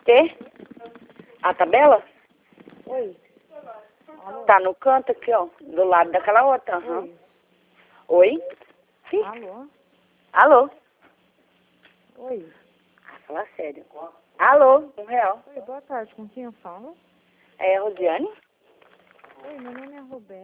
Quê? A tabela? Oi. Alô? Tá no canto aqui, ó. Do lado daquela outra. Aham. Oi? Sim. Alô? Alô? Oi. Ah, fala sério. Alô? R$1. Oi, boa tarde. Com quem eu falo? É a Rosiane? Oi, meu nome é Roberto.